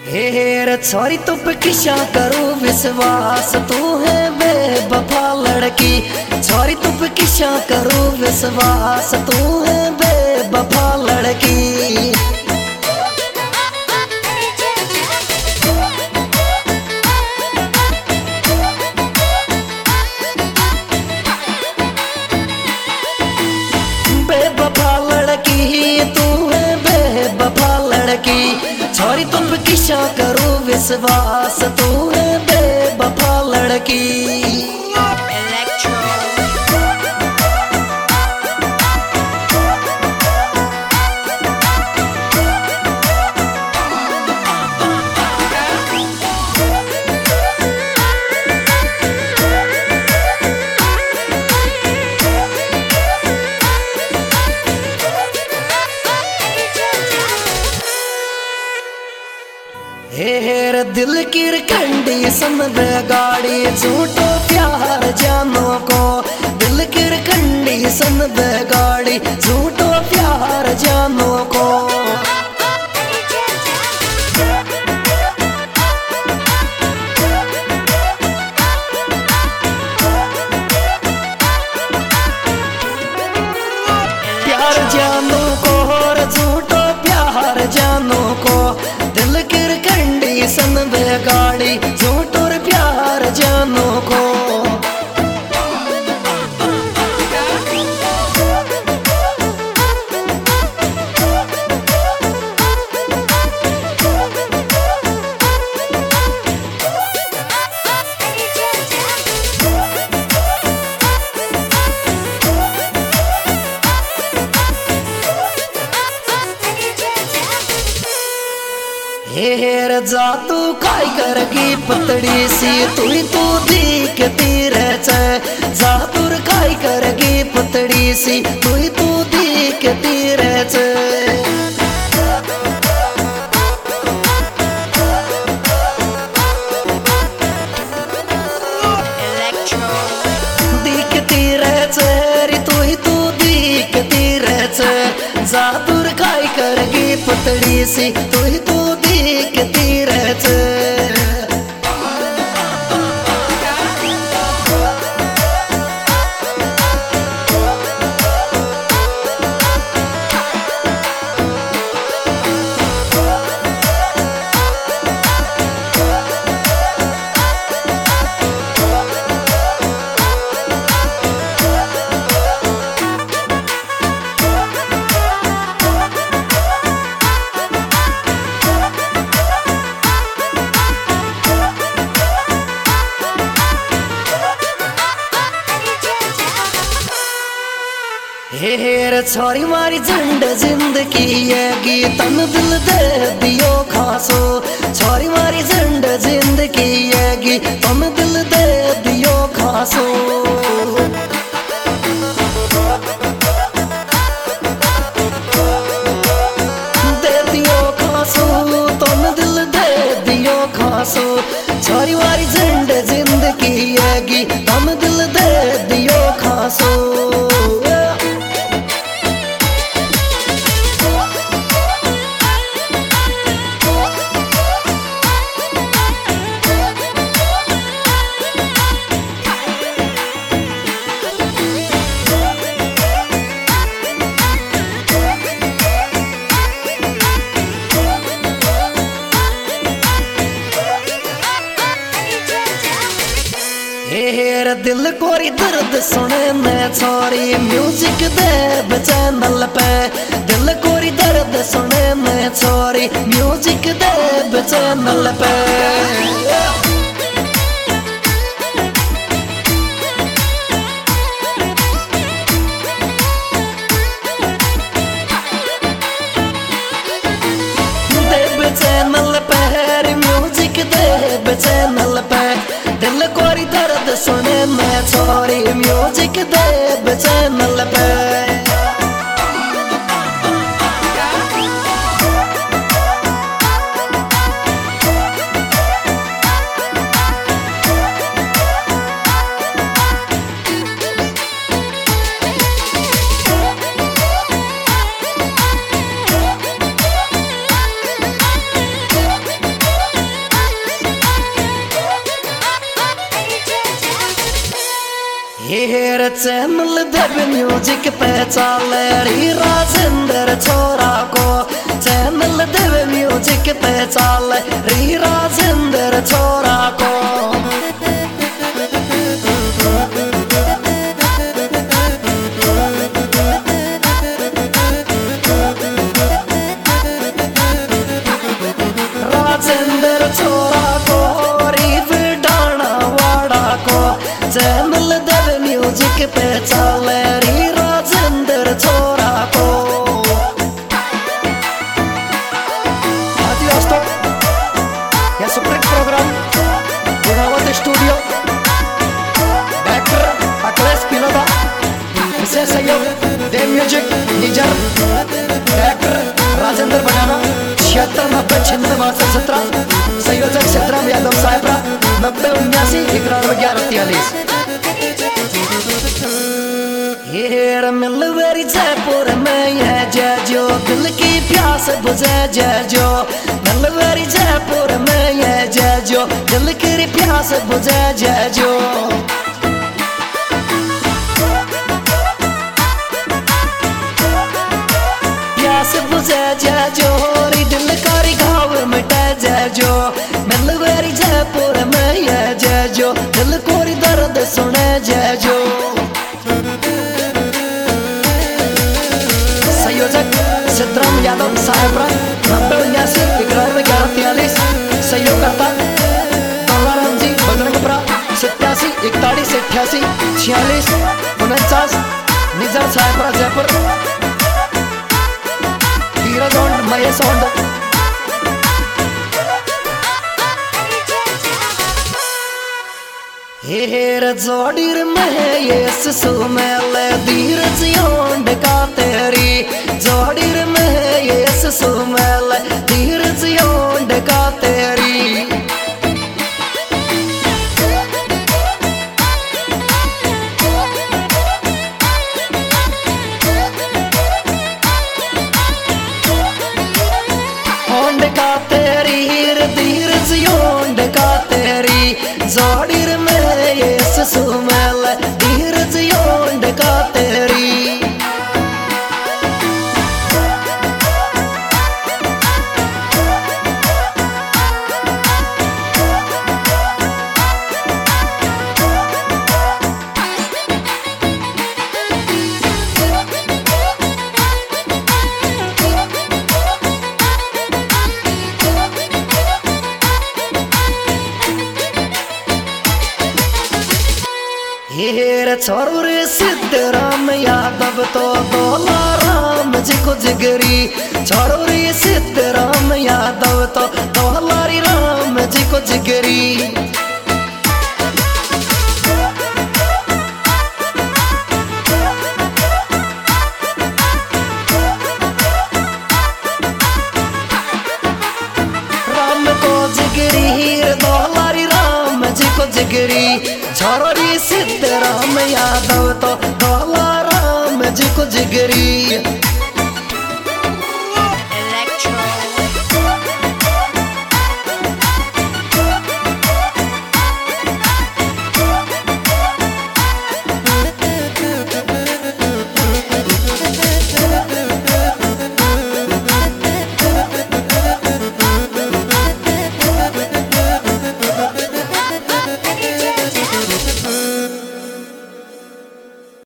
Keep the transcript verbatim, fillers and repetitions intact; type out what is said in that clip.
हेर छोरी तू पे किसा करूं विश्वास, तू है बेवफा लड़की। छोरी तू पे किसा करूं विश्वास, तू है बेवफा लड़की। बेवफा लड़की तू है बेवफा लड़की। छोरी तुम पे किसा करूं विश्वास, तू है बेवफा लड़की। हेर दिल की कंडीशन बेगाड़ी, झूठो प्यार जानो को। दिल की कंडीशन बेगाड़ी, झूठो प्यार जानो को। प्यार जानो को और झूठो प्यार जानो को। दिल की कंडीशन बेगाड़ी, झूठ और प्यार जानो को। हेर जादू काय करगी पतड़ी सी, तू ही तू दिखती रह। जादू काय करगी पतड़ी सी, तू ही तू दिखती रह। दिखती रह री, तू ही तू दिखती रह। जादू काय करगी पतड़ी सी, तू ही तू दिखती रह। हेर छोरी मारी झंड जिंदगी है, तन दिल दे दियो खासो। छोरी मारी झंड जिंदगी है, तन दिल दे दियो खासो। दे दियो खासो, तन दिल दे दियो खासो। छोरी मारी झंड जिंदगी है, तन दिल दे दियो खासो। हेर दिल कोरी दर्द सुने मैं छोरी, म्यूजिक दे चैनल पे। दिल कोरी दर्द सुने मैं छोरी, म्यूजिक दे चैनल पे। देव चैनल पे म्यूजिक देव चैनल पे। दिल कोरी दर्द सुने मैं छोरी, म्यूजिक देव चैनल पे। हेर चैनल देव म्यूजिक पे चाल री राजेंद्र छोरा को, चैनल देव म्यूजिक पे चाल री राजेंद्र छोरा को। राजेंद्र छोरा को रीव डाना वाड़ा को, चैनल देव म्यूजिक पे चाल री राजेंद्र छोरा को। हाथी दोस्तों यह Supreet programme Gunawat studio director Akhilesh Piloda, विशेष सहयोग देव म्यूजिक निजर, डायरेक्टर राजेंद्र बनाना, छिहत्तर नब्बे छिहत्तर बासठ सत्रह, संयोजक सिद्धराम यादव साहेबरा, नब्बे उन्यासी इक्यानवे ग्यारह तियालीस। हेर मिलवेरी जयपुर में यह जय जो दिल की प्यास बुझे जय जो, मिलवेरी जयपुर में यह जय जो दिल की प्यास बुझे जय जो। प्यास बुझे जय जो री दिल कारी घाव मिटे जय जो, मिलवेरी जयपुर में यह जय जो दिल कोरी दर्द सुने जय जो। संयोजक सिद्धराम यादव साहेबरा, नब्बे उन्यासी इक्यानवे ग्यारह तियालीस, सहयोगकर्ता गंगाराम जी बजरंगपुरा, सत्यासी इकतालीस अट्ठासी छियालीस उनचास, निजर साहेबरा जयपुर, धीरज होंड महेश होंड। हेर जोड़ीर में येस सुमेल धीरज होंड का तेरी, जोड़ीर में येस सुमेल धीरज होंड का तेरी। होंड का तेरी हीर धीरज होंड का तेरी, जोड़ीर में येस सुमेल धीरज होंड का तेरी। हेर छोरू रे सिद्धराम यादव तो दोला राम जी को जिगरी, छोरू रे सिद्धराम यादव तो दोला राम जी को जिगरी। राम को जिगरी हीर दोलारी राम जी को जिगरी, छोरी सिद्धराम यादव तो दोला राम जी को जिगरी।